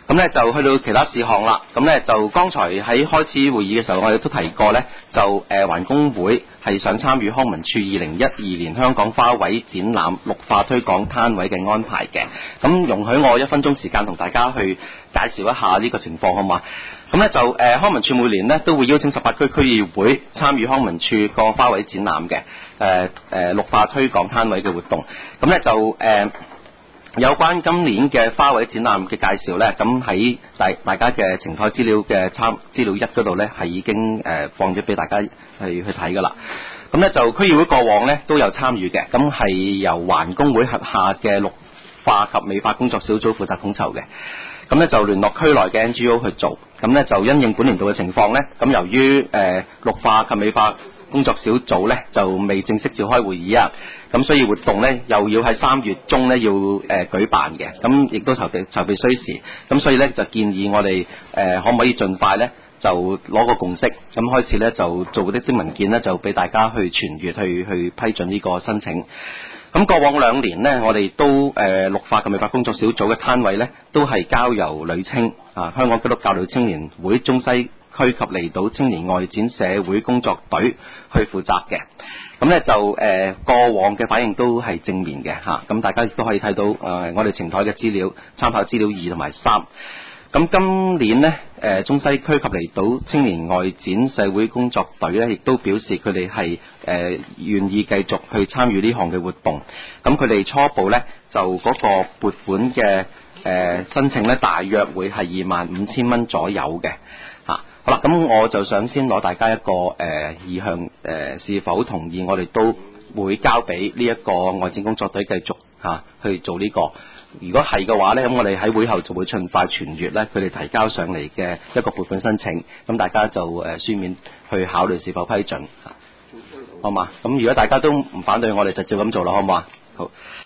咁咧就去到其他事項啦。咁咧就剛才喺開始會議嘅時候，我哋都提過咧，就環工會係想參與康文署2012年香港花卉展覽綠化推廣攤位嘅安排嘅。咁容許我1分鐘時間同大家去介紹一下呢個情況好嘛？咁咧就康文署每年咧都會邀請18區區議會參與康文署個花卉展覽嘅綠化推廣攤位嘅活動。咁咧就有關今年嘅花卉展覽嘅介紹呢，咁喺大家嘅呈台資料嘅資料1嗰度呢，係已經放咗俾大家去睇噶啦。咁呢就區議會過往呢都有參與嘅，咁係由環工會轄下嘅綠化及美化工作小組負責統籌嘅。咁呢就聯絡區內嘅 NGO 去做，咁呢就因應本年度嘅情況呢，咁由於綠化及美化工作小組呢就未正式召開會議啊，咁所以活動呢又要喺3月中呢要舉辦嘅，咁亦都籌備需時，咁所以呢就建議我哋可唔可以盡快呢就攞個共識，咁開始呢就做啲文件呢就俾大家去傳閱去批准呢個申請。咁過往2年呢，我哋都綠化及美化工作小組嘅攤位呢都係交由旅青香港基督教女青年會中西區及離島青年外展社會工作隊去負責嘅。咁呢就過往嘅反應都係正面嘅嚇，咁大家亦都可以睇到我哋呈台嘅資料，參考資料2同埋3。咁今年呢，中西區及離島青年外展社會工作隊呢，亦都表示佢哋係願意繼續去參與呢項嘅活動。咁佢哋初步呢，就嗰個撥款嘅申請呢，大約會係25,000蚊左右嘅嚇。好啦，咁我就想先攞大家一個意向，是否同意我哋都會交俾呢一個外展工作隊繼續去做呢個。如果係嘅話呢，咁我哋喺會後就會盡快傳閱呢佢哋提交上嚟嘅一個撥款申請，咁大家就書面去考慮是否批准，好嘛？咁如果大家都唔反對，我哋就照咁做啦，好唔好啊？好。